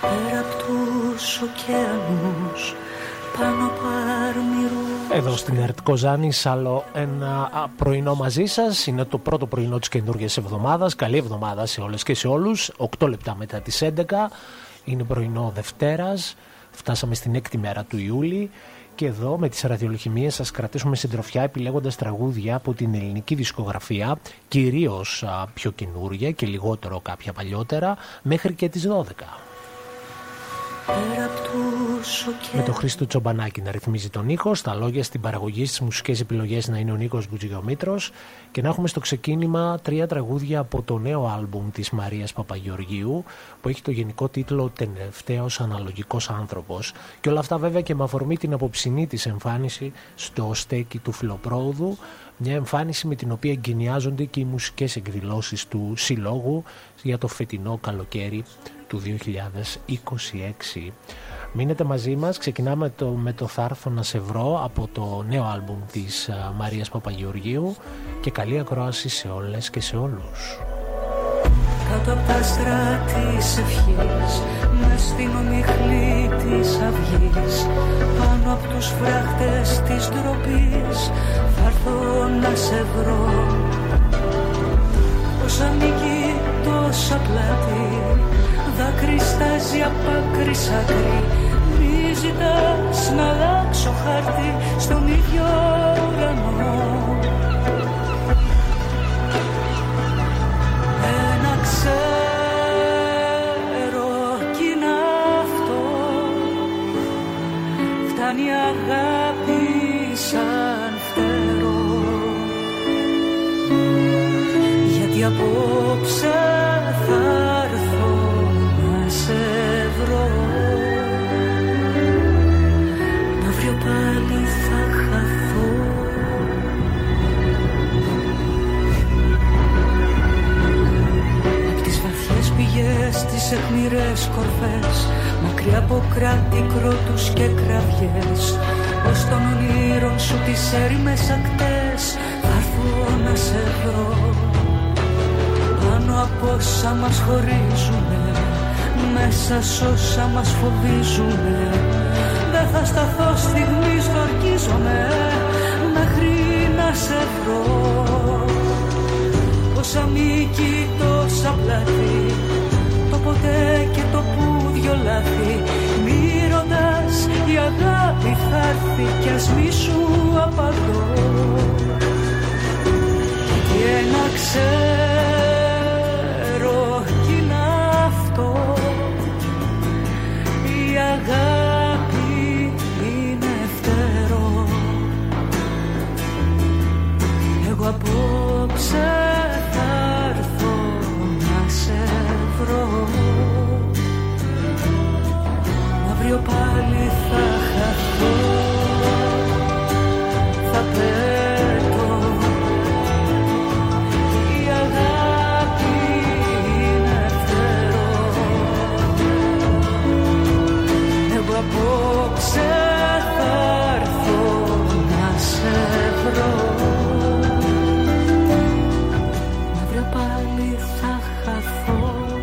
πέρα απ' τους ωκεανούς, πάνω από αρμυρούς. Εδώ στην ΕΡΤ Κοζάνης άλλο ένα πρωινό μαζί σας. Είναι το πρώτο πρωινό της καινούργιας εβδομάδας. Καλή εβδομάδα σε όλες και σε όλους. 8 λεπτά μετά τις 11. Είναι πρωινό Δευτέρας. Φτάσαμε στην 6η μέρα του Ιούλη. Και εδώ με τις ραδιολοχημίες σας κρατήσουμε συντροφιά επιλέγοντας τραγούδια από την ελληνική δισκογραφία, κυρίως πιο καινούρια και λιγότερο κάποια παλιότερα, μέχρι και τις 12. Με τον Χρήστο Τσομπανάκη να ρυθμίζει τον ήχο, στα λόγια, στην παραγωγή, στις μουσικές επιλογές να είναι ο Νίκος Μπουτζιγιομήτρος, και να έχουμε στο ξεκίνημα 3 τραγούδια από το νέο άλμπουμ της Μαρίας Παπαγεωργίου, που έχει το γενικό τίτλο «Τελευταίος αναλογικός άνθρωπος», και όλα αυτά βέβαια και με αφορμή την απόψινή της εμφάνιση στο στέκι του Φιλοπρόοδου, μια εμφάνιση με την οποία εγκαινιάζονται και οι μουσικές εκδηλώσεις του Συλλόγου για το φετινό καλοκαίρι του 2026. Μείνετε μαζί μας, ξεκινάμε με το «Θα έρθω να σε βρω» από το νέο άλμπουμ της Μαρίας Παπαγεωργίου, και καλή ακρόαση σε όλες και σε όλους. Κάτω από τα άστρα της ευχής, μες στην ομιχλή της αυγής, πάνω από τους φράχτες της ντροπής, θα έρθω να σε βρω. Όσα νίκη τόσα πλάτη, δάκρυ στάζει απ' άκρη σ' άκρη. Μη ζητάς να αλλάξω χάρτη στον ίδιο ουρανό. Ένα ξέρω κι είναι αυτό, φτάνει αγάπη σαν φτερό. Γιατί απόψε θα έρθω να σε βρω, αύριο πάλι θα χαθώ. Απ' τις βαθιές πηγές, τις αιχμηρές κορφές, μακριά από κράτη, κρότους και κραυγές, ως των ονείρων σου τις έρημες ακτές, θα έρθω να σε βρω. Πάνω από όσα μας χωρίζουνε, μέσα σ' όσα μας φοβίζουνε, δεν θα σταθώ στιγμής, ορκίζομαι μέχρι να σε βρω. Όσα μήκη, τόσα πλάτη, το ποτέ και το που δυο λάθη. Μη ρωτάς, η αγάπη θα έρθει κι ας μη σου απαντώ. Και ένα ξέρω κι είναι αυτό, η αγάπη είναι φτερό. Εγώ απόψε θα έρθω να σε βρω, αύριο πάλι θα χαθώ, θα πέτω. Η αγάπη είναι φτερό. Εγώ απόψε θα έρθω να σε βρω, αύριο πάλι θα χαθώ.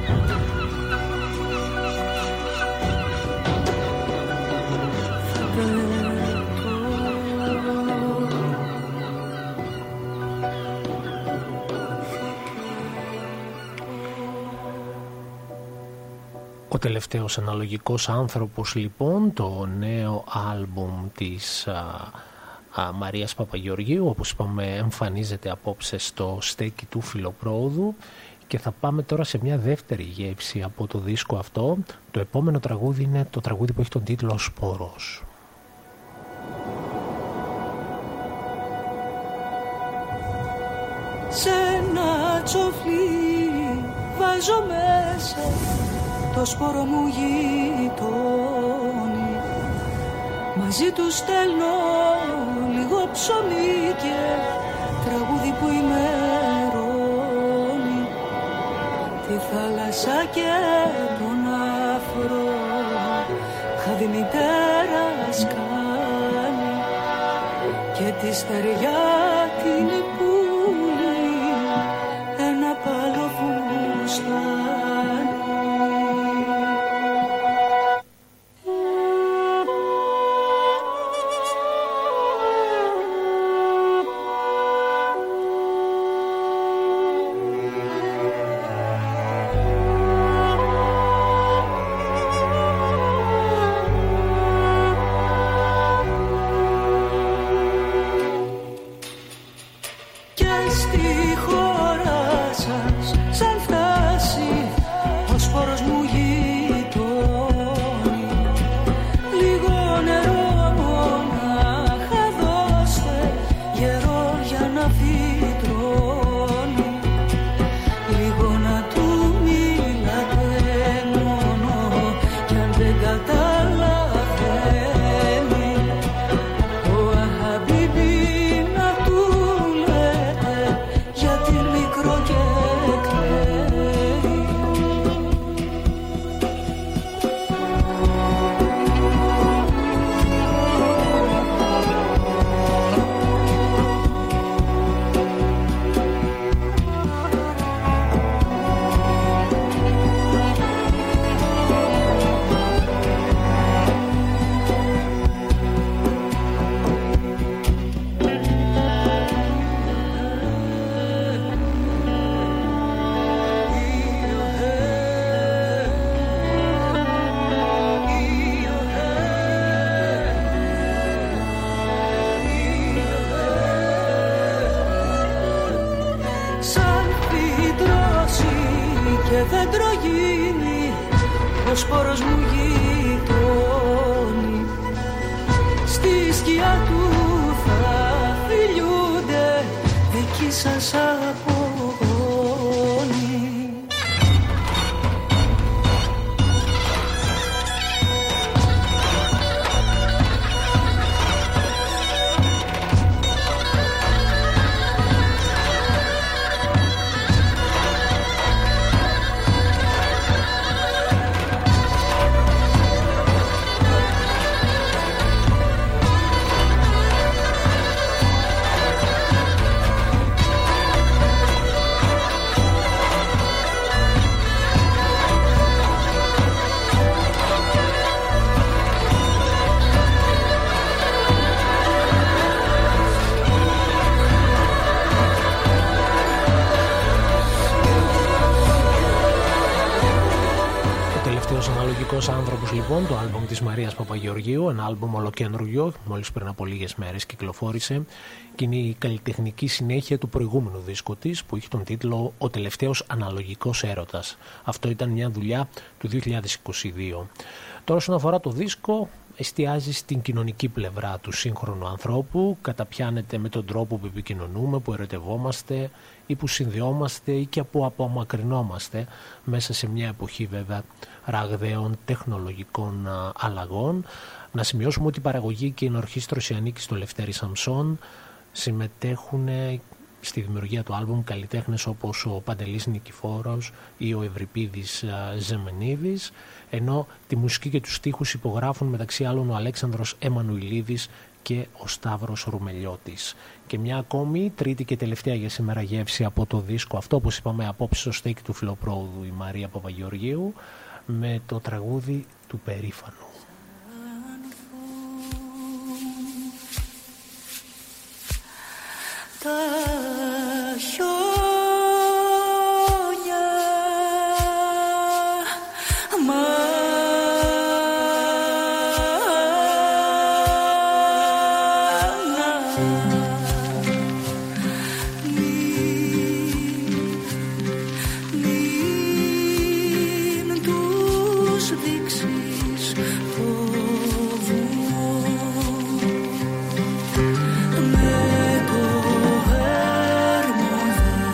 Ο τελευταίος αναλογικός άνθρωπος, λοιπόν, το νέο άλμπουμ της Μαρίας Παπαγεωργίου, όπως είπαμε, εμφανίζεται απόψε στο στέκι του Φιλοπρόοδου, και θα πάμε τώρα σε μια δεύτερη γεύση από το δίσκο αυτό. Το επόμενο τραγούδι είναι το τραγούδι που έχει τον τίτλο «Σπόρος». Σε ένα τσοφλί βάζω μέσα το σπόρο μου γειτόνι, μαζί του στέλνω λίγο ψωμί και τραγούδι που ημερώνει τη θάλασσα και τον αφρό. Χάδι μητέρα σκάνει και τη στεριά την πουλί ένα παλό φουστάνι. στη χώρα σας σαν φτάσει ο σπόρος μου γειτόνι. Λίγο νερό μονάχα δώστε, γερό για να φυτρώνει. Λίγο να του μιλάτε μόνο κι αν δεν καταλαβαίνει. Ο Αχαμπίμπι να του λέτε γιατί μικρό και κλαίει. Σαν φυτρώσει και δέντρο γίνει, ο σπόρος μου γειτόνι. Στη σκιά του θα φιλιούνται δικοί σας απογόνοι. Αναλογικός άνθρωπος λοιπόν, το άλμπουμ της Μαρίας Παπαγεωργίου, ένα άλμπουμ ολοκέντρουγιο, μόλις πριν από λίγες μέρες κυκλοφόρησε και είναι η καλλιτεχνική συνέχεια του προηγούμενου δίσκου της που είχε τον τίτλο «Ο τελευταίος αναλογικός έρωτας». Αυτό ήταν μια δουλειά του 2022. Τώρα όσον αφορά το δίσκο, εστιάζει στην κοινωνική πλευρά του σύγχρονου ανθρώπου, καταπιάνεται με τον τρόπο που επικοινωνούμε, που ερωτευόμαστε ή που συνδεόμαστε ή και που απομακρυνόμαστε μέσα σε μια εποχή βέβαια ραγδαίων τεχνολογικών αλλαγών. Να σημειώσουμε ότι η παραγωγή και η ενορχήστρωση ανήκει στο Λευτέρη Σαμψόν. Συμμετέχουν στη δημιουργία του άλμπουμ καλλιτέχνες όπως ο Παντελής Νικηφόρος ή ο Ευρυπίδης Ζεμενίδης, ενώ τη μουσική και τους στίχους υπογράφουν μεταξύ άλλων ο Αλέξανδρος Εμμανουηλίδης και ο Σταύρος Ρουμελιώτης. Και μια ακόμη τρίτη και τελευταία για σήμερα γεύση από το δίσκο αυτό, όπως είπαμε απόψε στο στέκι του Φιλοπρόοδου, η Μαρία Παπαγεωργίου με το τραγούδι του Περήφανου. Τα χιόνια μην τους δείξεις φόβο. Με το έρμο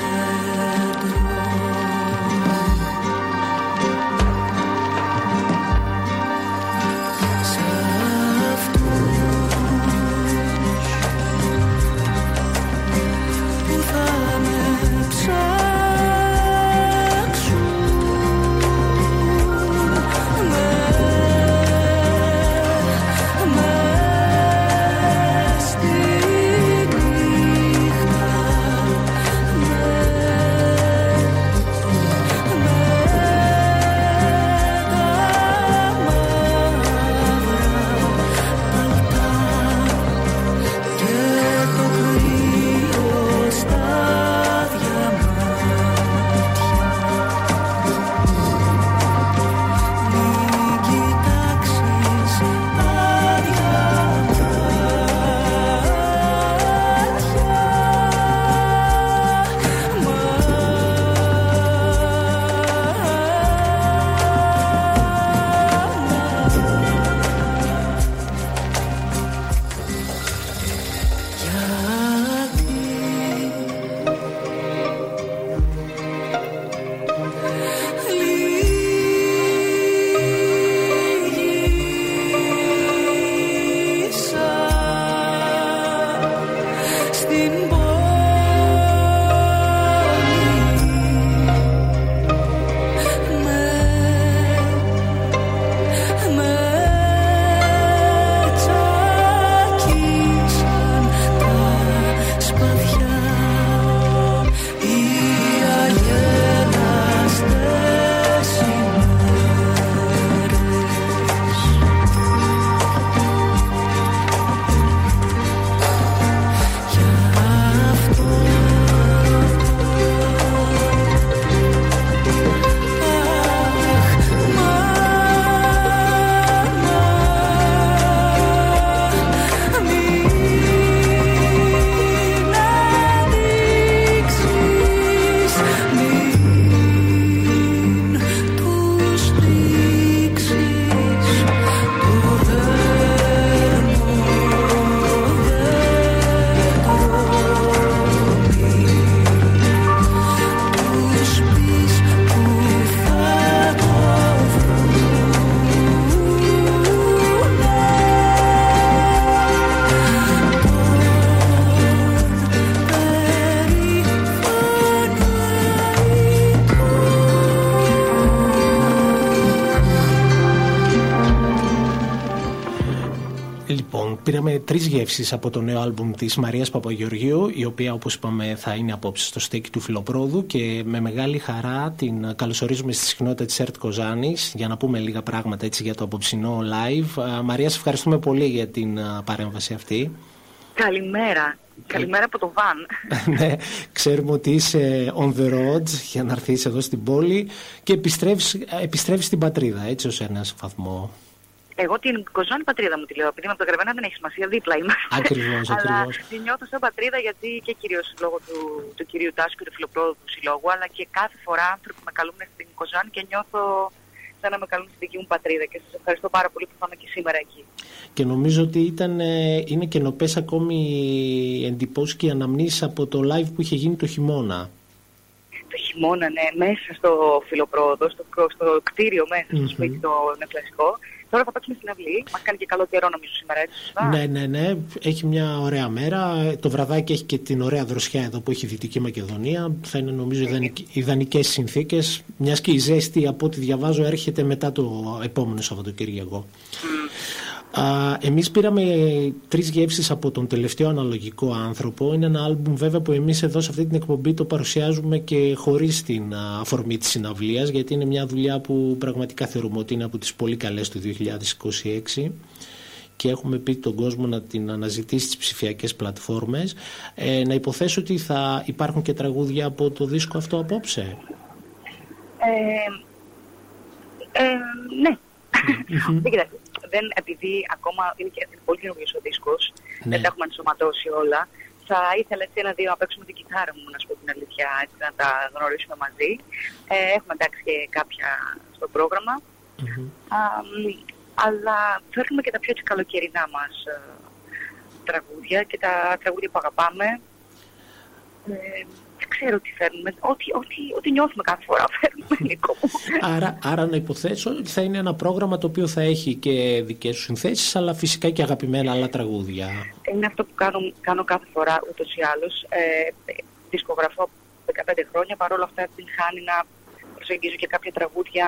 πάρουμε 3 γεύσεις από το νέο άλμπουμ της Μαρίας Παπαγεωργίου, η οποία, όπως είπαμε, θα είναι απόψε στο στέκι του Φιλοπρόδου, και με μεγάλη χαρά την καλωσορίζουμε στη συχνότητα της ΕΡΤ Κοζάνης για να πούμε λίγα πράγματα έτσι για το απόψινό live. Μαρία, σε ευχαριστούμε πολύ για την παρέμβαση αυτή. Καλημέρα. Καλημέρα από το Βαν. Ναι, ξέρουμε ότι είσαι on the road για να έρθεις εδώ στην πόλη και επιστρέφεις στην πατρίδα, έτσι, ως ένας βαθμό. Εγώ την Κοζάνη πατρίδα μου τη λέω, επειδή με το Γρεβένα δεν έχει σημασία, δίπλα είμαι. Ακριβώς. Αλλά τη νιώθω σαν πατρίδα, γιατί και κυρίως λόγω του κυρίου Τάσκου και του Φιλοπρόδου του Συλλόγου, αλλά και κάθε φορά άνθρωποι με καλούν στην Κοζάνη και νιώθω σαν να με καλούν στη δική μου πατρίδα, και σας ευχαριστώ πάρα πολύ που θα είμαι και σήμερα εκεί. Και νομίζω ότι είναι καινοπές ακόμη εντυπώσεις και αναμνήσεις από το live που είχε γίνει το χειμώνα. Το χειμώνα, ναι, μέσα στο Φιλοπρόδο, στο κτίριο μέσα, στο σπίτι το νεοκλασικό. Τώρα θα πάψουμε στην αυλή. Μας κάνει και καλό καιρό, νομίζω, σήμερα, έτσι, σωστά? Ναι. Έχει μια ωραία μέρα. Το βραδάκι έχει και την ωραία δροσιά εδώ που έχει η Δυτική Μακεδονία. Θα είναι, νομίζω, ιδανικές συνθήκες. Μιας και η ζέστη, από ό,τι διαβάζω, έρχεται μετά το επόμενο Σαββατοκύριακο. Εμείς πήραμε 3 γεύσεις από τον τελευταίο αναλογικό άνθρωπο. Είναι ένα άλμπουμ, βέβαια, που εμείς εδώ σε αυτή την εκπομπή το παρουσιάζουμε και χωρίς την αφορμή της συναυλίας, γιατί είναι μια δουλειά που πραγματικά θεωρούμε ότι είναι από τις πολύ καλές του 2026 και έχουμε πει τον κόσμο να την αναζητήσει στις ψηφιακές πλατφόρμες. Να υποθέσω ότι θα υπάρχουν και τραγούδια από το δίσκο αυτό απόψε. Ναι. Επειδή ακόμα είναι πολύ καινούργιος ο δίσκος, δεν τα έχουμε ενσωματώσει όλα, θα ήθελα έτσι 1-2 να παίξουμε την κιθάρα μου, να σου πω την αλήθεια, έτσι, να τα γνωρίσουμε μαζί. Έχουμε εντάξει και κάποια στο πρόγραμμα, αλλά θέλουμε και τα πιο καλοκαιρινά μας τραγούδια και τα τραγούδια που αγαπάμε. Δεν ξέρω τι φέρνουμε. Ό,τι νιώθουμε κάθε φορά φέρνουμε, Νίκο μου. Άρα να υποθέσω ότι θα είναι ένα πρόγραμμα το οποίο θα έχει και δικές σου συνθέσεις, αλλά φυσικά και αγαπημένα άλλα τραγούδια. Είναι αυτό που κάνω κάθε φορά ούτως ή άλλως. Δισκογραφώ 15 χρόνια, παρόλα αυτά την χάνει να προσεγγίζω και κάποια τραγούδια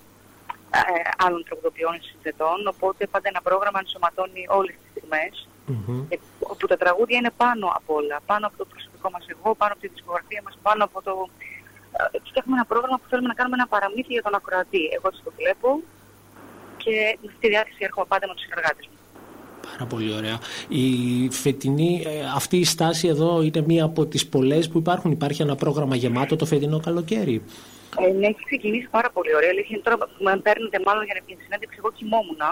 άλλων τραγουδοποιών συνθετών, οπότε πάντα ένα πρόγραμμα ενσωματώνει όλες τις στιγμές, όπου τα τραγούδια είναι πάνω από όλα, πάνω από το προσωπικό μας εγώ, πάνω από τη δισκογραφία μας, πάνω από το... Φτιάχνουμε ένα πρόγραμμα που θέλουμε να κάνουμε ένα παραμύθι για τον ακροατή. Εγώ έτσι το βλέπω και στη διάθεση έρχομαι πάντα με τους συνεργάτες μου. Πάρα πολύ ωραία. Η φετινή, αυτή η στάση εδώ είναι μία από τις πολλές που υπάρχουν. Υπάρχει ένα πρόγραμμα γεμάτο το φετινό καλοκαίρι. Ναι, έχει ξεκινήσει πάρα πολύ ωραία. Αλήθεια, τώρα που με παίρνετε μάλλον για να πει συνέντευξη, εγώ κοιμόμουν.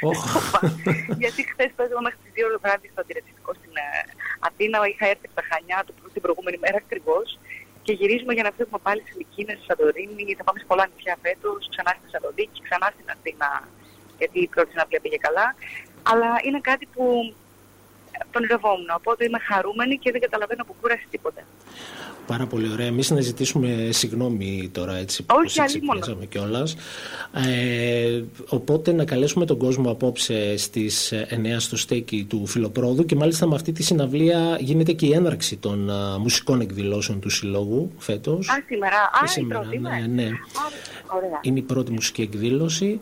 Γιατί χθες παίζαμε μέχρι τις 2 το βράδυ στο αντιρρετιστικό στην Αθήνα. Είχα έρθει από τα Χανιά την προηγούμενη μέρα ακριβώς και γυρίζουμε για να φύγουμε πάλι στις Μυκήνες, στη Σαντορίνη. Θα πάμε σε πολλά νησιά φέτος, ξανά στη Θεσσαλονίκη, ξανά στην Αθήνα, γιατί η πρώτη συναυλία πήγε καλά. Αλλά είναι κάτι που τον ονειρευόμουν. Οπότε είμαι χαρούμενη και δεν καταλαβαίνω από κούραση τίποτα. Πάρα πολύ ωραία. Εμείς να ζητήσουμε συγγνώμη τώρα, έτσι που ξυπνήσαμε κιόλας. Οπότε να καλέσουμε τον κόσμο απόψε στις 9 στο στέκι του Φιλοπρόδου, και μάλιστα με αυτή τη συναυλία γίνεται και η έναρξη των μουσικών εκδηλώσεων του Συλλόγου φέτος. Σήμερα. Η πρώτη, ναι. Ωραία. Είναι η πρώτη μουσική εκδήλωση.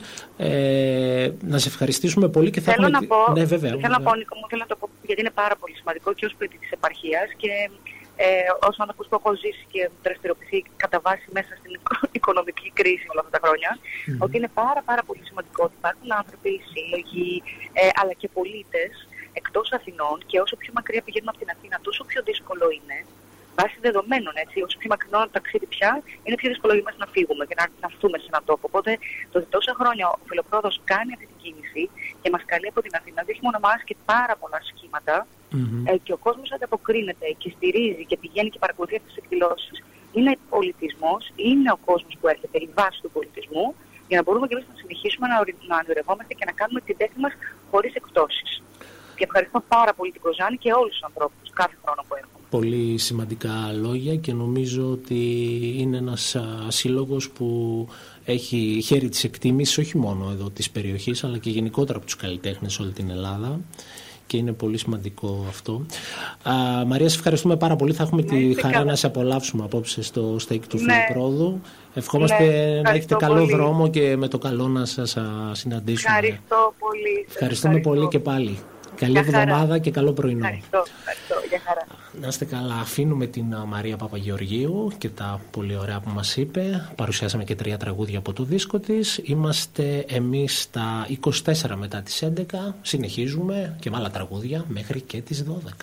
Να σε ευχαριστήσουμε πολύ και θα θέλω έχουμε... να πω, ναι, βέβαια, θέλω να πω, Νίκο μου, θέλω να το πω, γιατί είναι πάρα πολύ σημαντικό και ως παιδί της επαρχίας και ως άνθρωπος που έχω ζήσει και δραστηριοποιηθεί κατά βάση μέσα στην οικονομική κρίση όλα αυτά τα χρόνια, ότι είναι πάρα πολύ σημαντικό ότι υπάρχουν άνθρωποι, σύλλογοι, αλλά και πολίτες εκτός Αθηνών, και όσο πιο μακριά πηγαίνουμε από την Αθήνα, τόσο πιο δύσκολο είναι, βάσει δεδομένων, έτσι, όσο πιο μακρινό το ταξίδι πια, είναι πιο δύσκολο για μας να φύγουμε και να έρθουμε σε έναν τόπο. Οπότε, τόσα χρόνια ο Φιλοπρόδος κάνει αυτή την κίνηση και μας καλεί από την Αθήνα, δεν έχει μόνο εμάς και πάρα πολλά σχήματα, και ο κόσμος ανταποκρίνεται και στηρίζει και πηγαίνει και παρακολουθεί αυτές τις εκδηλώσεις. Είναι πολιτισμός, είναι ο κόσμος που έρχεται, η βάση του πολιτισμού, για να μπορούμε και εμείς να συνεχίσουμε να ονειρευόμαστε και να κάνουμε την τέχνη μας χωρίς εκπτώσεις. Και ευχαριστώ πάρα πολύ την Κοζάνη και όλους τους ανθρώπους κάθε χρόνο που έρχομαι. Πολύ σημαντικά λόγια, και νομίζω ότι είναι ένας σύλλογος που έχει χέρι της εκτίμησης όχι μόνο εδώ της περιοχής, αλλά και γενικότερα από τους καλλιτέχνες σε όλη την Ελλάδα. Και είναι πολύ σημαντικό αυτό. Μαρία, σε ευχαριστούμε πάρα πολύ. Θα έχουμε τη χαρά να σε απολαύσουμε απόψε στο στέκι του Φιλοπρόδου. Ευχόμαστε να έχετε καλό δρόμο και με το καλό να σας συναντήσουμε. Ευχαριστώ πολύ. Ευχαριστούμε πολύ και πάλι. Καλή εβδομάδα και καλό πρωινό. Ευχαριστώ. Για χαρά. Να είστε καλά. Αφήνουμε την Μαρία Παπαγεωργίου και τα πολύ ωραία που μας είπε. Παρουσιάσαμε και 3 τραγούδια από το δίσκο της. Είμαστε εμείς στα 24 μετά τις 11. Συνεχίζουμε και με άλλα τραγούδια μέχρι και τις 12.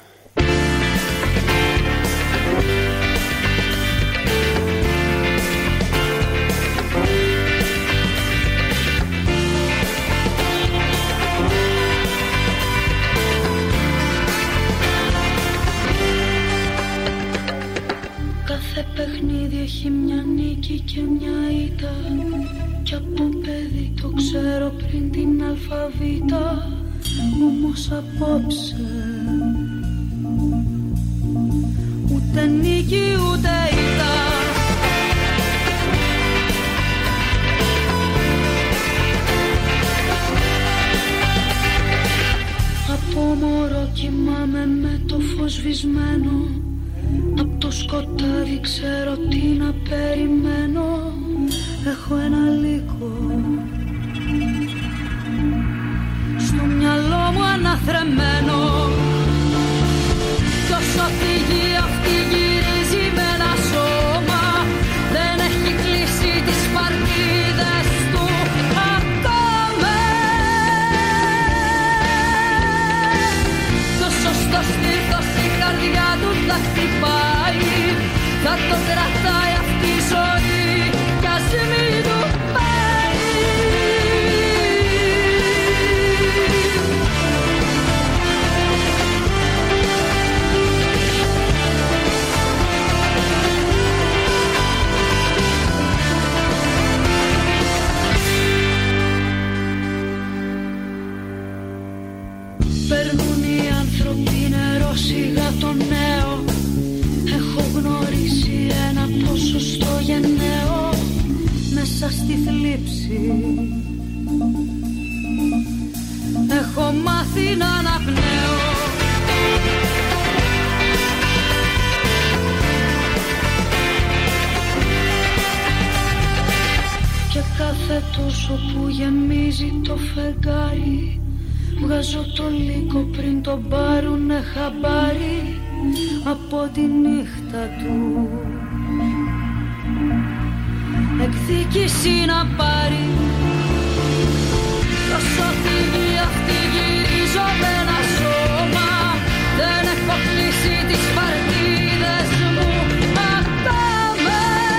Κάθε παιχνίδι έχει μια νίκη και μια ήττα, κι από παιδί το ξέρω πριν την αλφαβήτα. Όμως απόψε ούτε νίκη ούτε ήττα. Από μωρό κοιμάμαι με το φως σβησμένο, απ' το σκοτάδι ξέρω τι να περιμένω. Έχω ένα λύκο στο μυαλό μου αναθρεμμένο, κι όσο τη γη αυτή γυρίζει με ένα σώμα, δεν έχει κλείσει τις παρτίδες του ακόμα. Κι όσο στο στήθος η καρδιά του θα χτυπάει, θα το κρατάει αυτή η ζωή κι ας μην του πάει. Παίρνουν οι άνθρωποι νερό σιγά το νέο. Έχω γνωρίσει ένα ποσοστό γενναίο μέσα στη θλίψη. Έχω μάθει να αναπνέω. Και κάθε τόσο που γεμίζει το φεγγάρι, βγάζω το λύκο πριν τον πάρουνε χαμπάρι από τη νύχτα του. Εκδίκηση να πάρει, όσο τη γη αυτή γυρίζω με ένα σώμα, δεν έχω κλείσει τις παρτίδες μου ακόμα.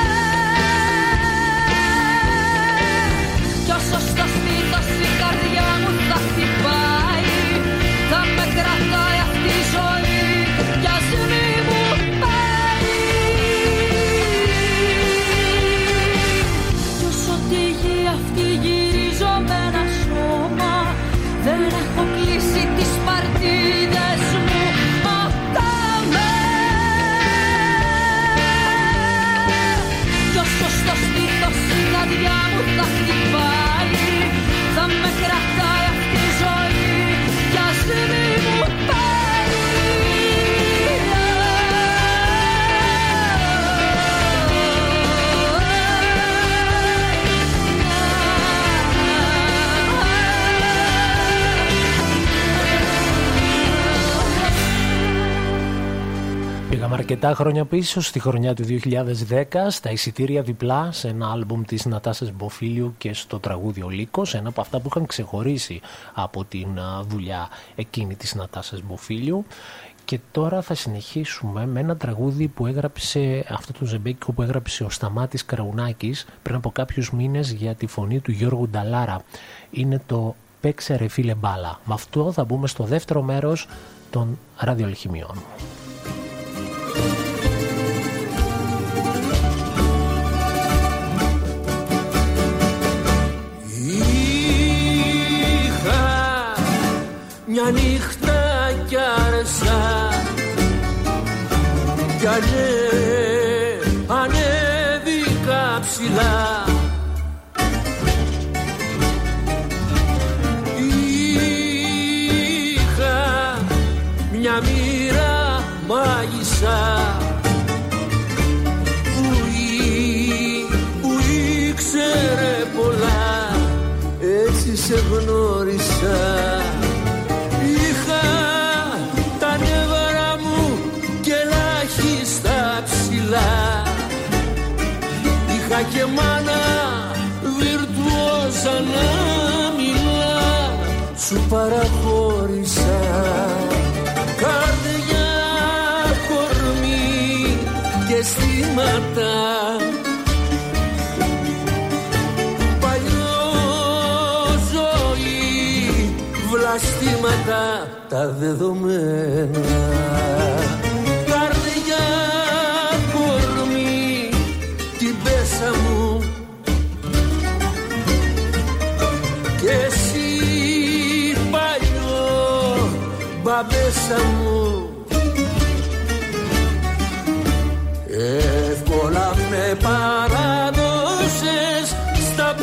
Κι όσο στο στήθος η καρδιά μου θα χτυπάει, θα με κρατάει αυτή η ζωή κι ας μη μου πάει. Κι όσο τη γη αυτή γυρίζω με ένα σώμα, δεν έχω κλείσει τις παρτίδες μου ακόμα. Κι όσο στο στήθος η καρδιά μου θα χτυπάει, θα με κρατάει αυτή η ζωή κι ας μη μου πάει. Πήγαμε αρκετά χρόνια πίσω, στη χρονιά του 2010, στα εισιτήρια διπλά σε ένα άλμπουμ της Νατάσας Μποφίλιου και στο τραγούδι «Ο Λύκος», ένα από αυτά που είχαν ξεχωρίσει από την δουλειά εκείνη της Νατάσας Μποφίλιου. Και τώρα θα συνεχίσουμε με ένα τραγούδι που έγραψε, αυτό το ζεμπέκικο που έγραψε ο Σταμάτης Κραουνάκης πριν από κάποιους μήνες για τη φωνή του Γιώργου Νταλάρα. Είναι το «Παίξε ρε φίλε μπάλα». Με αυτό θα μπούμε στο δεύτερο μέρος των ραδιολιχημιών. Μια νύχτα κι άρεσα κι ανέβηκα ψηλά. Είχα μια μοίρα μάγισσα που ήξερε πολλά, έτσι σε γνώρισα. και μάνα βιρτουόζα να μιλά, σου παραχώρησα καρδιά, κορμί και αισθήματα. Παλιό ζωή, βλαστήματα τα δεδομένα. Καρδιά, κορμί, την πέσα μου και εσύ παλιό μπαμπέσα μου. Εύκολα με παράδοσες στα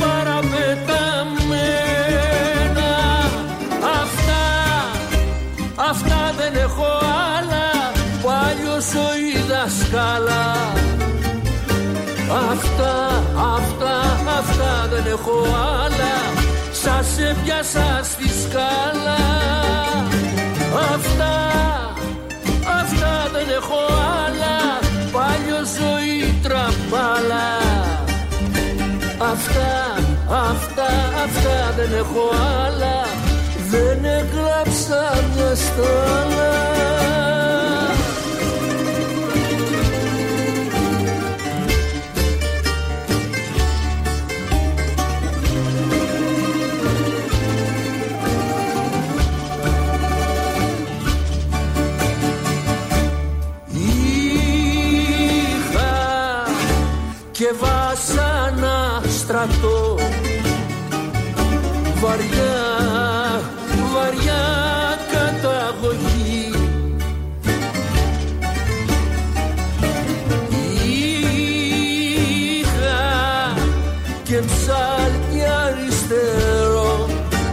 παραπεταμένα. Αυτά δεν έχω άλλα, παλιός ο δασκάλα. Αυτά δεν έχω άλλα, σας έπιασα στη σκάλα. Αυτά δεν έχω άλλα, πάλιο ζωή τραμπάλα. Αυτά δεν έχω άλλα, δεν έκλαψα μια στάλα. Και βάσανα στρατό, βαριά καταγωγή. Είχα και ψάλτη αριστερό,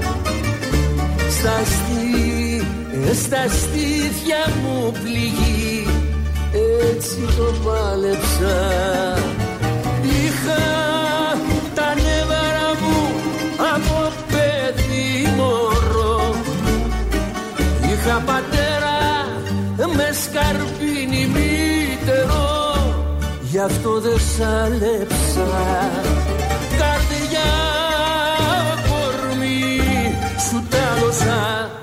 στα στήθια μου πληγή, έτσι το πάλεψα. Είχα τα νεύρα μου από παιδί μωρό, είχα πατέρα με σκαρπίνι μήτερο, γι' αυτό δεν σ' άλεψα. Καρδιά, κορμί, σου τα δώσα,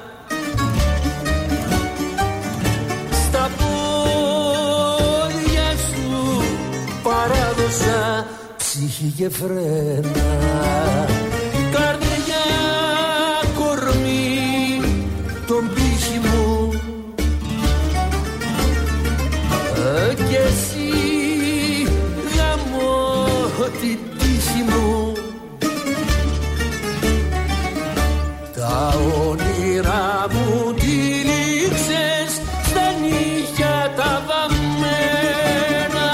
στα πόδια σου παράδοσα ψυχή και φρένα. Καρδιά, κορμί, τον πύχη μου, κι εσύ γαμώ την τύχη μου. Τα όνειρά μου τυλίξες στα νύχια τα βαμμένα.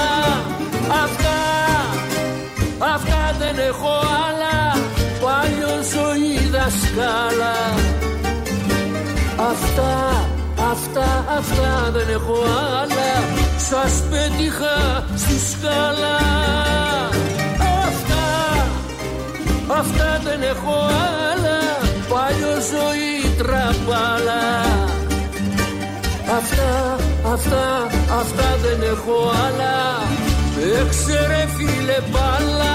Αυτά δεν έχω άλλα, παλιό ζωή δασκάλα. Αυτά δεν έχω άλλα, σας πέτυχα στη σκάλα. Αυτά δεν έχω άλλα, παλιό ζωή τραμπάλα. Αυτά δεν έχω άλλα, παίξε ρε φίλε μπάλα.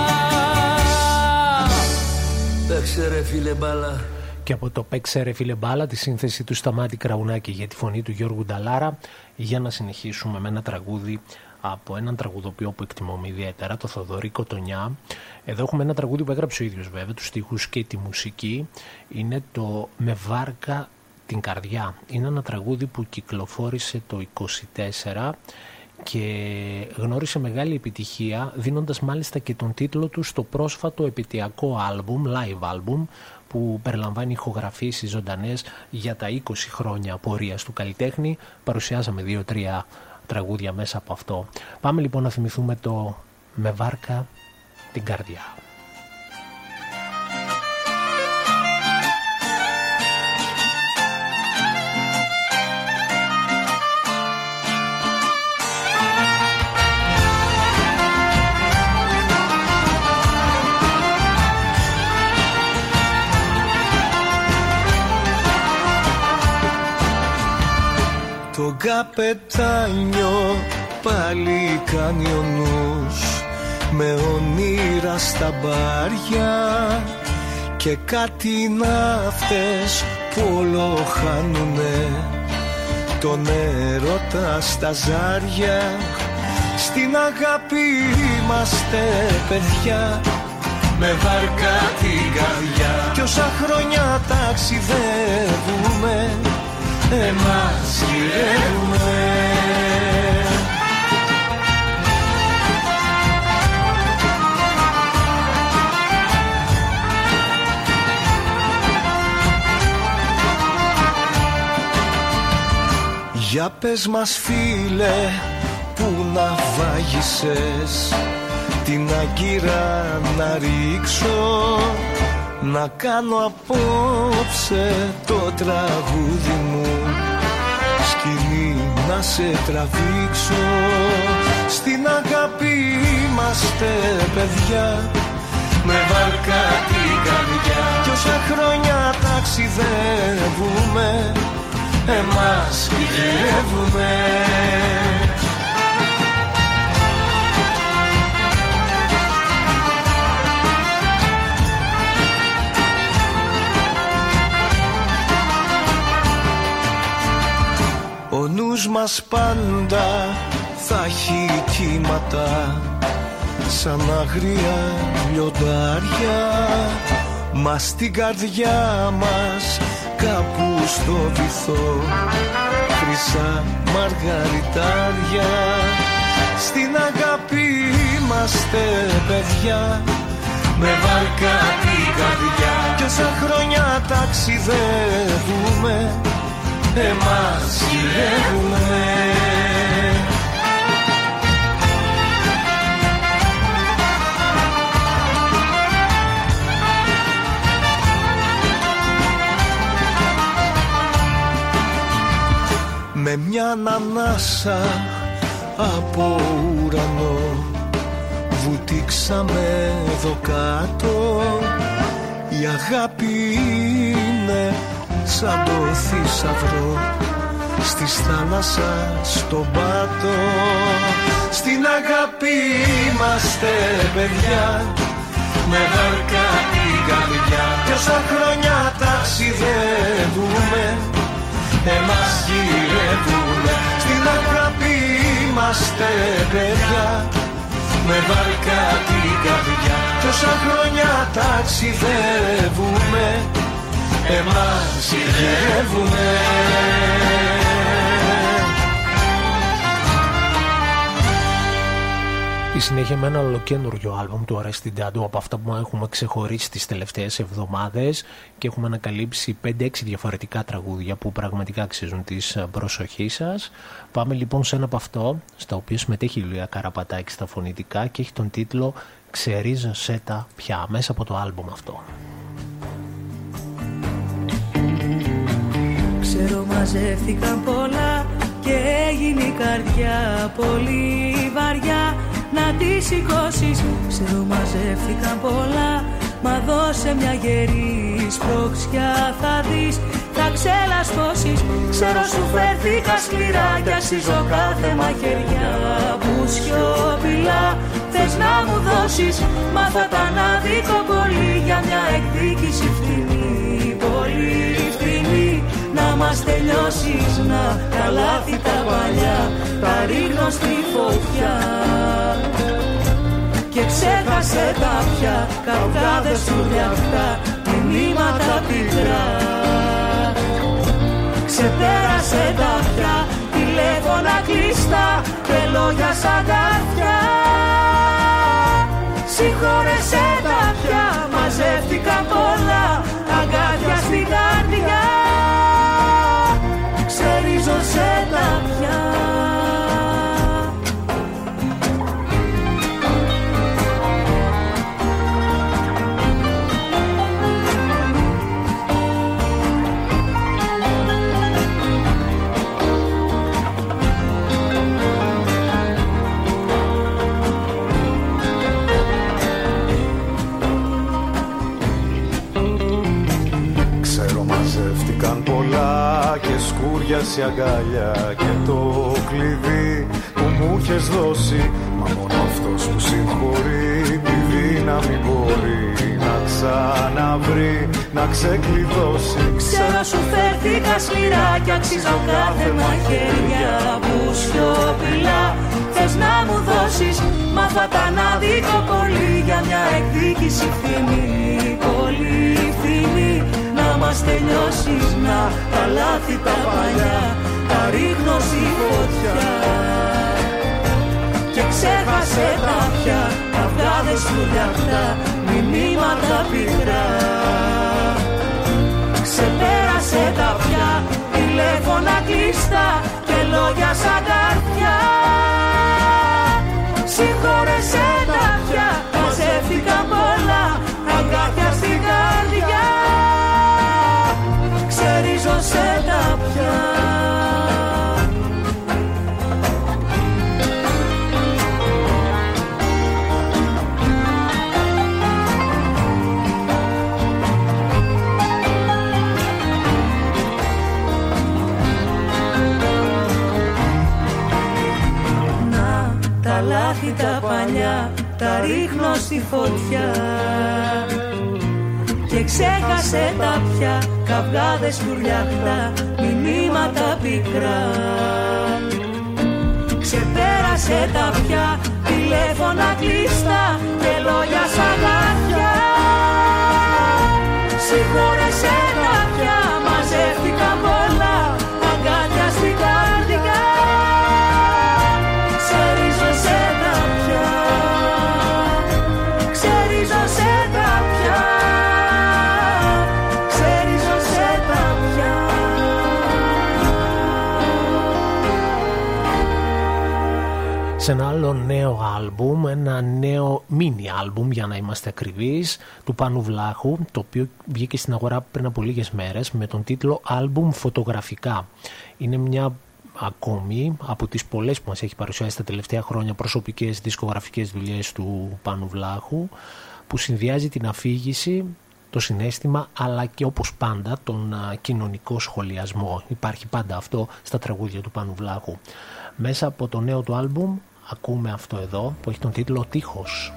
Παίξε ρε φίλε μπάλα. Και από το «Παίξε ρε φίλε μπάλα», τη σύνθεση του Σταμάτη Κραουνάκη για τη φωνή του Γιώργου Νταλάρα, για να συνεχίσουμε με ένα τραγούδι από έναν τραγουδοποιό που εκτιμούμε ιδιαίτερα, το Θοδωρή Κοτονιά. Εδώ έχουμε ένα τραγούδι που έγραψε ο ίδιος βέβαια, τους στίχους και τη μουσική. Είναι το «Με βάρκα την καρδιά». Είναι ένα τραγούδι που κυκλοφόρησε το 24 και γνώρισε μεγάλη επιτυχία, δίνοντας μάλιστα και τον τίτλο του στο πρόσφατο επαιτειακό άλμπουμ, live άλμπουμ, που περιλαμβάνει ηχογραφήσεις ζωντανές για τα 20 χρόνια πορείας του καλλιτέχνη. Παρουσιάσαμε 2-3 τραγούδια μέσα από αυτό. Πάμε λοιπόν να θυμηθούμε το «Με βάρκα την καρδιά». Το καπετάνιο πάλι κάνει ο νους με ονείρα στα μπάρια και κάτι ναύτες που όλο χάνουνε τον έρωτα στα ζάρια. Στην αγάπη είμαστε παιδιά, με βάρκα την καρδιά, κι όσα χρόνια ταξιδεύουμε εμάς γυρεύουμε. Για πες μας φίλε, που να βάγισες την αγκύρα να ρίξω, να κάνω απόψε το τραγούδι μου σκηνή να σε τραβήξω. Στην αγάπη είμαστε παιδιά, με βάρκα την καρδιά, κι όσα χρόνια ταξιδεύουμε εμάς γυρεύουμε. Ο νους μας πάντα θα έχει κύματα σαν αγρία λιοντάρια, μα στην καρδιά μας κάπου στο βυθό χρυσά μαργαριτάρια. Στην αγάπη είμαστε παιδιά, με βάρκα την καρδιά, κι όσα χρόνια ταξιδεύουμε εμάς γυρεύουμε. Με μια ανάσα από ουρανό βουτήξαμε εδώ κάτω. Η αγάπη είναι σαν το θησαυρό στη θάλασσα στον πάτο. Στην αγάπη είμαστε παιδιά, με βάρκα την καρδιά, κι όσα χρόνια ταξιδεύουμε εμάς γυρεύουμε. Στην αγάπη είμαστε παιδιά, με βάρκα την καρδιά, κι όσα χρόνια ταξιδεύουμε εμάς γυρεύουμε. Η συνέχεια με ένα ολοκένουργιο άλμπομ του Arrested Tattoo, από αυτά που έχουμε ξεχωρίσει τις τελευταίες εβδομάδες, και έχουμε ανακαλύψει 5-6 διαφορετικά τραγούδια που πραγματικά αξίζουν της προσοχής σας. Πάμε λοιπόν σε ένα από αυτό, στα οποία συμμετέχει η Λουία Καραπατάκη στα φωνητικά και έχει τον τίτλο «Ξερίζωσέ τα πια», μέσα από το άλμπομ αυτό. Ξέρω μαζεύτηκαν πολλά και έγινε η καρδιά πολύ βαριά να τη σηκώσεις. Ξέρω μαζεύτηκαν πολλά, μα δώσε μια γερή σπρώξια θα δεις, θα ξελασπώσεις. Ξέρω σου φέρθηκα σκληρά κι αξίζω κάθε μαχαιριά που σιωπηλά θες να μου δώσεις. Μα θα ήταν άδικο πολύ για μια εκδίκηση φτηνή, πολύ φτηνή. Να μας τελειώσεις, να τα λάθη τα παλιά τα ρίχνω στη φωτιά. Και ξέχασε τα πια καυγάδες σου λιαυτά, μηνύματα πικρά. Ξεπέρασε τα πια τηλέφωνα κλειστά και λόγια σαν καρδιά. Συγχώρεσέ τα πια, μαζεύτηκαν πολλά αγκάθια στην καρδιά. Ξερίζωσέ τα πια. σκούριασε αγκάλια και το κλειδί που μου είχες δώσει. Μα μόνο αυτό αυτός που συγχωρεί, τη δύναμη μπορεί να ξαναβρει, να ξεκλειδώσει. Ξέρω σου φέρθηκα σκληρά κι αξίζω κάθε μαχαίρια που σιωπηλά θες να μου δώσεις. Μ' αυτά τα ανάδικο πολύ για μια εκδίκηση φθηνή, πολύ φθηνή. Να μας τελειώσεις, να τα λάθη τα παλιά τα ρίχνω στη φωτιά. Και ξέχασε τα πια καυγάδες του γιαχτά, μηνύματα πικρά. Ξεπέρασε τα πια τηλέφωνα κλειστά και λόγια σαν καρδιά. Συγχώρεσέ τα πια, μαζεύτηκαν πολλά αγκάθια στην καρδιά. Ξερίζωσέ τα πια. Τα λάθη τα παλιά τα ρίχνω στη φωτιά. Και ξέχασε τα πια καυγάδες κουρλιαχτά, μηνύματα πικρά. Ξεπέρασε τα πια τηλέφωνα κλειστά και λόγια σαν γάτια. Συγχώρεσέ τα πια, μαζεύτηκαν πολλά αγκάθια στην καρδιά. Ξερίζωσέ τα πια, ξερίζωσέ τα πια, ξερίζωσέ τα πια. Σε ένα άλλο νέο άλμπουμ, ένα νέο μίνι άλμπουμ για να είμαστε ακριβείς, του Πάνου Βλάχου, το οποίο βγήκε στην αγορά πριν από λίγες μέρες με τον τίτλο «Άλμπουμ φωτογραφικά». Είναι μια ακόμη από τις πολλές που μας έχει παρουσιάσει τα τελευταία χρόνια προσωπικές δισκογραφικές δουλειές του Πάνου Βλάχου, που συνδυάζει την αφήγηση, το συναίσθημα, αλλά και όπως πάντα τον κοινωνικό σχολιασμό. Υπάρχει πάντα αυτό στα τραγούδια του Πάνου Βλάχου. Μέσα από το νέο του άλμπουμ ακούμε αυτό εδώ που έχει τον τίτλο «Τείχος».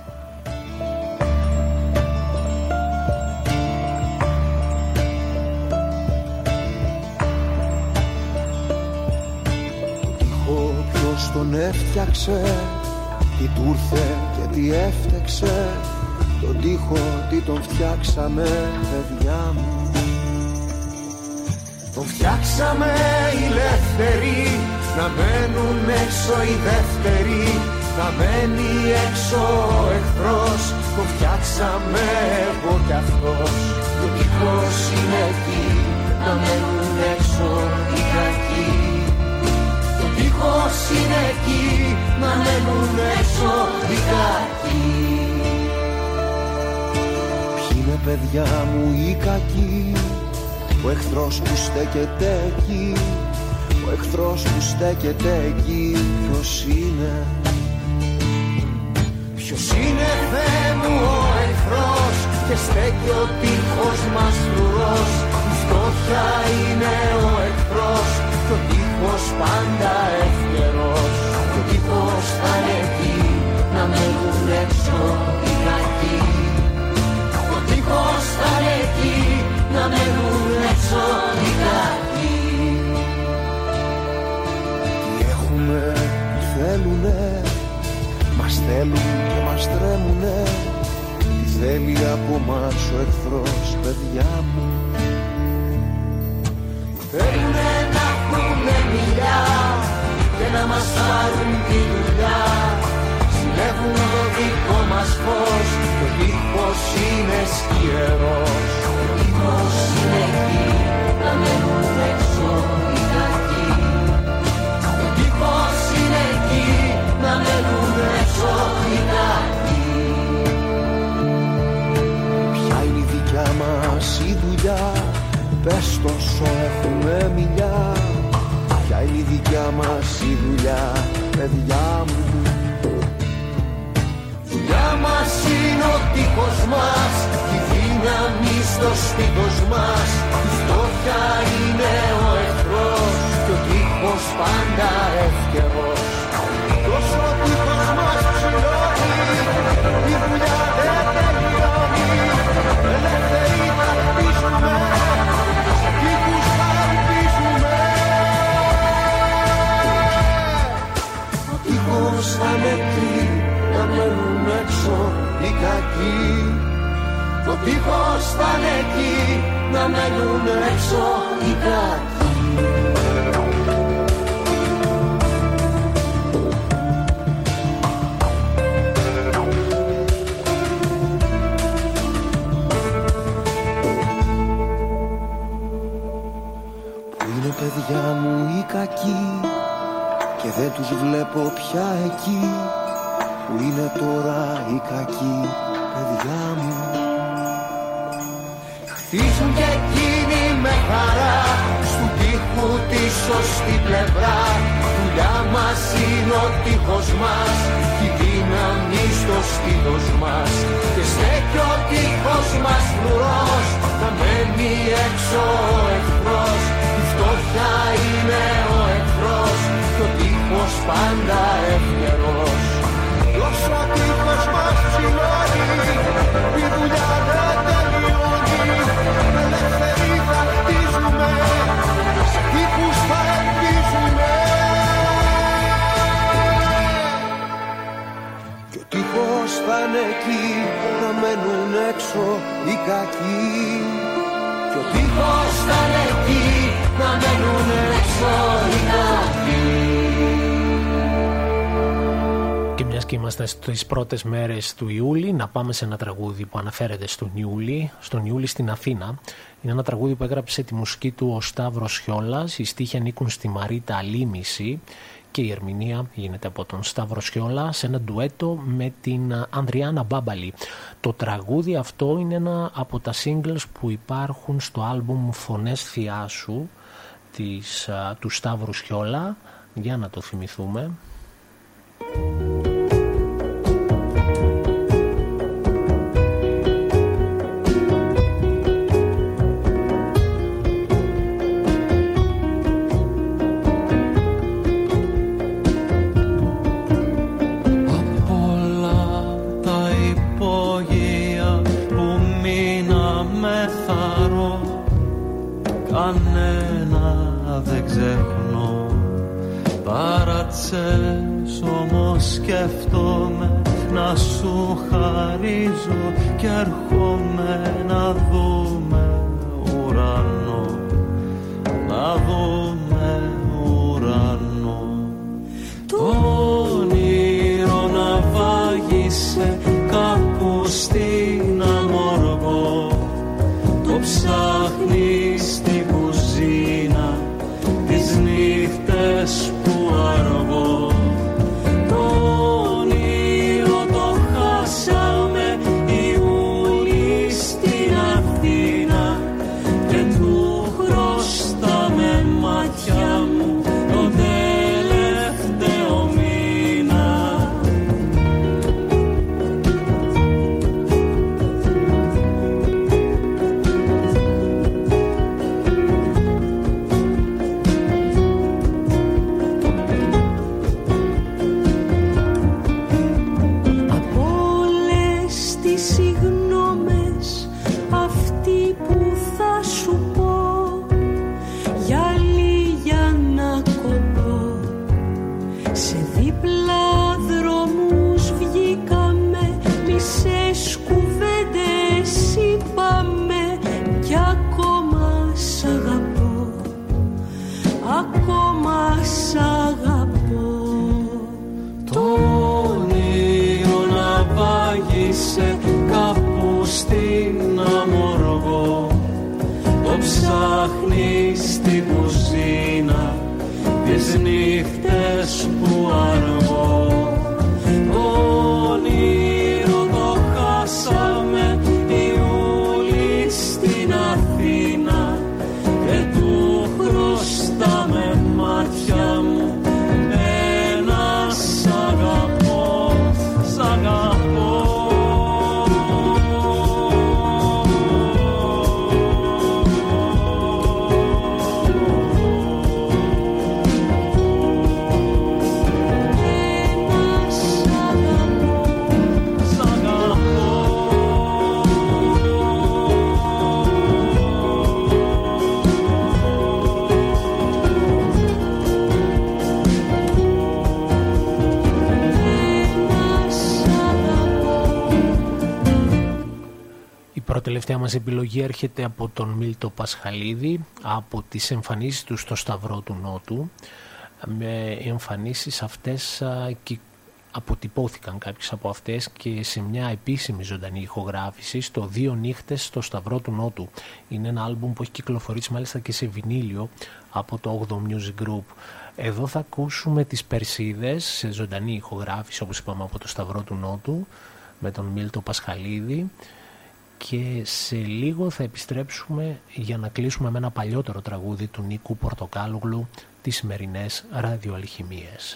Ποιος τον έφτιαξε, τι του ήρθε και τι έφτεξε, τον τοίχο τι τον φτιάξαμε παιδιά μου. Τον φτιάξαμε ελεύθεροι, να μένουν έξω οι δεύτεροι, να μένει έξω ο εχθρός. Τον φτιάξαμε εγώ κι αυτός, ο τείχος είναι εκεί, να μένουν έξω οι κακοί. Ο τείχος είναι εκεί, να μένουν έξω οι κακοί. Ποιοι είναι παιδιά μου οι κακοί, ο εχθρός που στέκεται εκεί, ο εχθρός που στέκεται εκεί, ποιος είναι? Ποιος είναι Θεέ μου ο εχθρός και στέκει ο τείχος μας φρουρός. Η φτώχεια είναι ο εχθρός και ο τείχος πάντα εύκαιρος. Και ο τείχος θα είναι εκεί, να μένουν έξω οι κακοί. Ο τείχος θα είναι εκεί, να μένουν έξω οι κακοί. Τι έχουμε που θέλουνε, μας θέλουν και μας τρέμουνε. Τι θέλει από μας ο εχθρός παιδιά μου? Θέλουνε να έχουνε μιλιά και να μας πάρουν τη δουλειά. Συλλεύουν το δικό μας φως και ο τείχος είναι σκιερός. Ο τείχος είναι εκεί, να μένουν έξω οι κακοί. Ο τείχος είναι εκεί, να μένουν έξω οι κακοί. Ποια είναι η δικιά μας η δουλειά, πες τόσο έχουμε μιλιά. Ποια είναι η δικιά μας η δουλειά παιδιά μου? Δουλειά μας είναι ο τείχος μας, η δύναμη στο στήθος μας. Η φτώχεια είναι ο εχθρός και ο τείχος πάντα εύκαιρος. Τόσο ο τείχος μας ψηλώνει κακοί. Το τείχος θα είναι εκεί, να μένουν έξω οι κακοί. Πού είναι παιδιά μου οι κακοί και δεν τους βλέπω πια εκεί. Πού είναι τώρα οι κακοί παιδιά μου. Χτίζουν και εκείνοι με χαρά στου τοίχου τη σωστή πλευρά. Δουλειά μας είναι ο τείχος μας κι η δύναμη στο στήθος μας. Και στέκει ο τείχος μας φρουρός, να μένει έξω ο εχθρός. Η φτώχεια είναι ο εχθρός κι ο τείχος πάντα ευγερός. Όσο ο τείχος μας ψηλώνει, η δουλειά δεν τελειώνει. Με ελεύθερη θα χτίζουμε, σε τείχους θα ελπίζουμε. Κι ο τείχος θα είναι εκεί, να μένουν έξω οι κακοί. Κι ο τείχος θα είναι εκεί, να μένουν έξω οι κακοί. Και μιας και είμαστε στις πρώτες μέρες του Ιούλη, να πάμε σε ένα τραγούδι που αναφέρεται στον Ιούλη στην Αθήνα. Είναι ένα τραγούδι που έγραψε τη μουσική του ο Σταύρος Σιόλας. Οι στίχοι ανήκουν στη Μαρίτα Αλίμηση και η ερμηνεία γίνεται από τον Σταύρο Σιόλα σε ένα ντουέτο με την Ανδριάννα Μπάμπαλη. Το τραγούδι αυτό είναι ένα από τα singles που υπάρχουν στο άλμπουμ Φωνές Θειάσου του Σταύρου Σιόλα. Για να το θυμηθούμε. Όμως σκέφτομαι να σου χαρίζω και έρχομαι να δούμε ουρανό, να δούμε ουρανό. Το όνειρο να βάγισε κάπου στην αμοργό, το ψάχνει στην κουζίνα τις νύχτες που αργώ. Ψάχνει στην κουζίνα τις νύχτες που αργώ. Το όνειρο το χάσαμε Ιούλη στην Αθήνα και του χρωστάμε μάτια μου ένα σ' αγαπώ, σ' αγαπώ. προτελευταία μας επιλογή έρχεται από τον Μίλτο Πασχαλίδη, από τις εμφανίσεις του στο Σταυρό του Νότου. Με εμφανίσεις αυτές αποτυπώθηκαν κάποιες από αυτές και σε μια επίσημη ζωντανή ηχογράφηση στο 2 νύχτες στο Σταυρό του Νότου. Είναι ένα άλμπουμ που έχει κυκλοφορήσει μάλιστα και σε βινίλιο από το 8ο Music Group. Εδώ θα ακούσουμε τις Περσίδες σε ζωντανή ηχογράφηση, όπως είπαμε, από το Σταυρό του Νότου με τον Μίλτο Πασχαλίδη, και σε λίγο θα επιστρέψουμε για να κλείσουμε με ένα παλιότερο τραγούδι του Νίκου Πορτοκάλογλου, τις σημερινές ραδιοαλχημίες.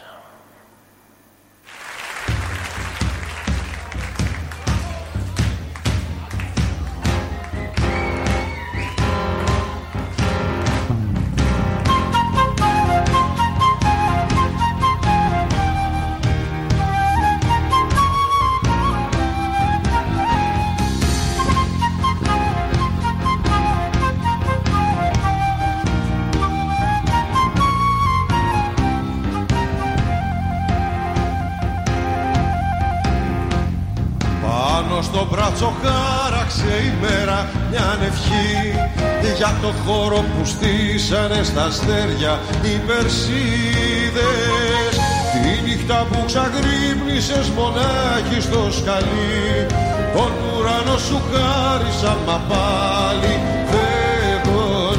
Στο μπράτσο χάραξε η μέρα μια ευχή για το χώρο που στήσανε στα αστέρια οι Περσίδες. Τη νύχτα που ξαγρύπνησες μονάχη στο σκαλί, τον ουρανό σου χάρισα μα πάλι δεν τον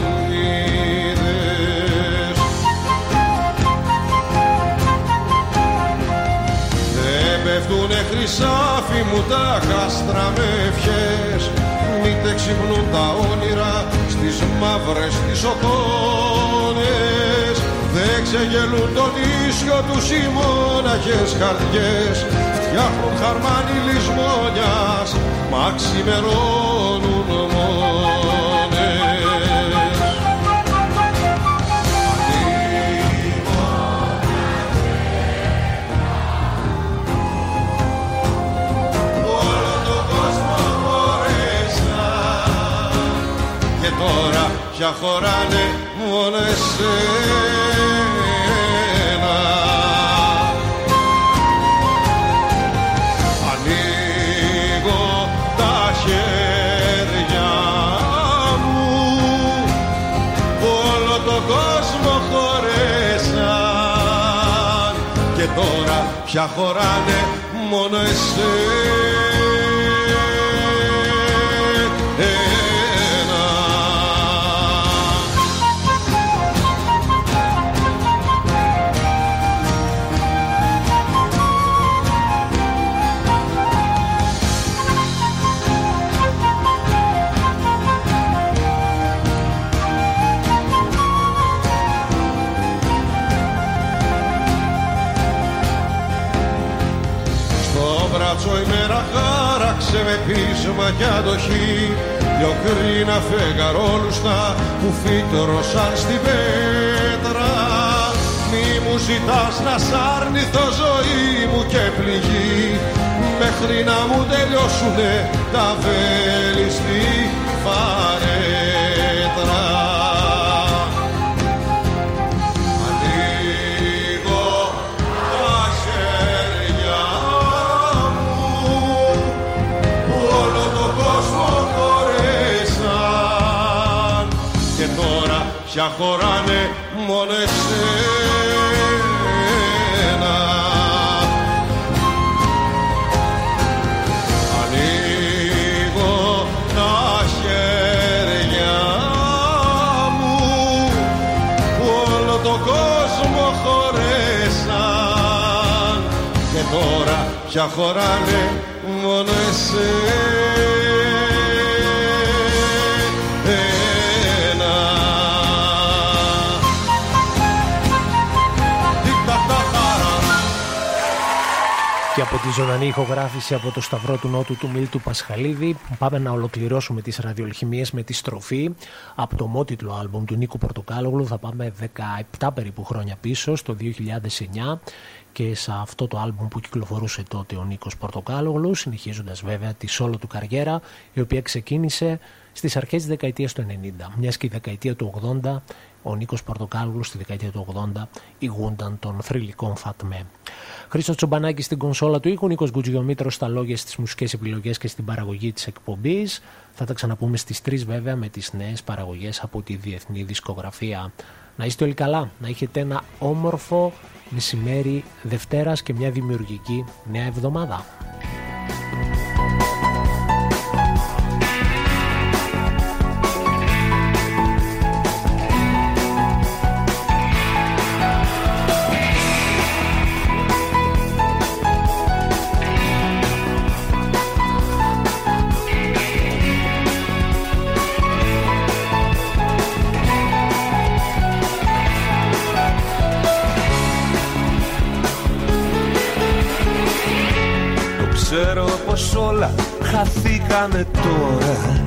είδες. Δεν πέφτουνε χρυσάφι μου τα κάστρα με ευχές, μήτε ξυπνούν τα όνειρα στις μαύρες τις οθόνες. Δεν ξεγελούν τον ίσιο τους οι μόναχες καρδιές, φτιάχνουν χαρμάνι λησμόνιας, μα ξημερώνουν μόνες. Τώρα πια χωράνε μόνο εσένα. Ανοίγω τα χέρια μου, όλο τον κόσμο χωρέσαν και τώρα πια χωράνε μόνο εσένα. Η μέρα χάραξε με πείσμα κι αντοχή, δυο κρίνα φεγγαρόλουστα που φύτρωσαν στην πέτρα. Μη μου ζητάς να σ' αρνηθώ ζωή μου και πληγή, μέχρι να μου τελειώσουνε τα βέλη στη φαρέτρα. Πια χωράνε μόνο εσένα. Ανοίγω τα χέρια μου που όλο τον κόσμο χωρέσαν και τώρα πια χωράνε μόνο εσένα. Και από τη ζωντανή ηχογράφηση από το Σταυρό του Νότου του Μίλτου Πασχαλίδη πάμε να ολοκληρώσουμε τις ραδιολχημίες με τη στροφή από το μότιτλο άλμπουμ του Νίκου Πορτοκάλογλου. Θα πάμε 17 περίπου χρόνια πίσω, στο 2009, και σε αυτό το άλμπουμ που κυκλοφορούσε τότε ο Νίκος Πορτοκάλογλου, συνεχίζοντας βέβαια τη solo του καριέρα, η οποία ξεκίνησε στις αρχές της δεκαετίας του 90, μιας και η δεκαετία του 80, ο Νίκος Πορτοκάλογλου στη δεκαετία του 80 ηγούνταν των θρυλικών Φατμέ. Χρήστος Τσομπανάκης στην κονσόλα του ήχου, Νίκος Γκουτζιομήτρος στα λόγια, στις μουσικές επιλογές και στην παραγωγή της εκπομπής. Θα τα ξαναπούμε στις 3 βέβαια με τις νέες παραγωγές από τη διεθνή δισκογραφία. Να είστε όλοι καλά, να έχετε ένα όμορφο μεσημέρι Δευτέρας και μια δημιουργική νέα εβδομάδα. Ξέρω πως όλα χαθήκανε τώρα.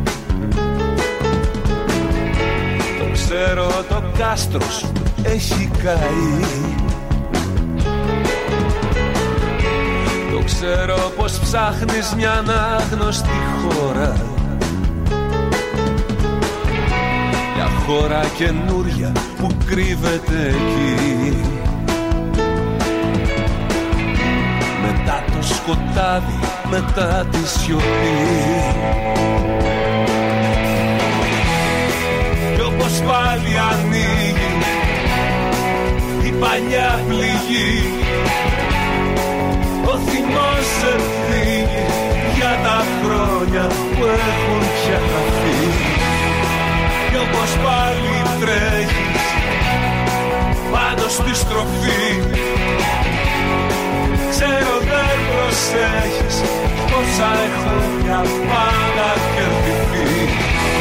Το ξέρω, το κάστρο σου έχει καεί. Το ξέρω πως ψάχνεις μια ανάγνωστη χώρα, μια χώρα καινούρια που κρύβεται εκεί. Μετά το σκοτάδι, μετά τη σιωπή. Κι όπως πάλι ανοίγει η παλιά πληγή, ο θυμός σε φύγει για τα χρόνια που έχουν πια χαθεί. Κι όπως πάλι τρέχεις πάνω στη στροφή, ξέρω δεν προσέχεις πόσα έχουν για πάντα κερδιθεί.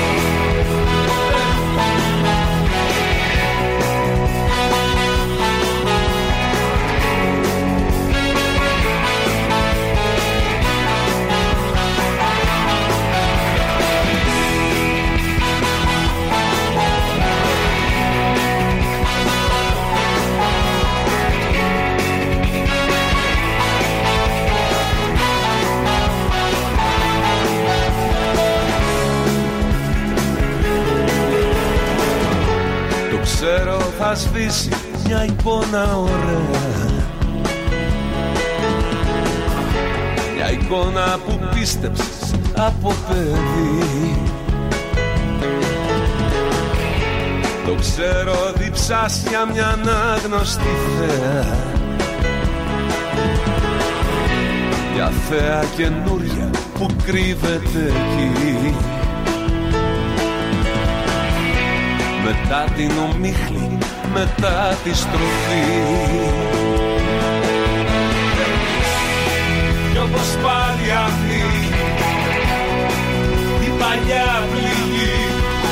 Ξέρω θα σβήσει μια εικόνα ωραία, μια εικόνα που πίστεψες από παιδί. Το ξέρω διψάσια μια ανάγνωστη θέα, μια θέα καινούρια που κρύβεται εκεί. Μετά την ομίχλη, μετά τη στροφή. Κι όπως πάλι ανοίγει η παλιά πληγή,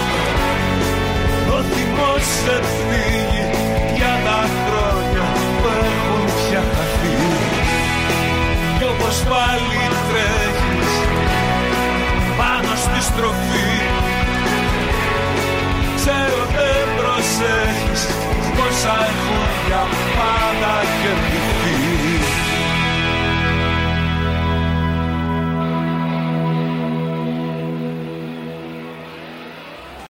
ο θυμός σε φύγει για τα χρόνια που έχουν πια χαθεί. Κι όπως πάλι τρέχεις πάνω στη στροφή, ξέρω δεν προσέχεις πόσα έχουν για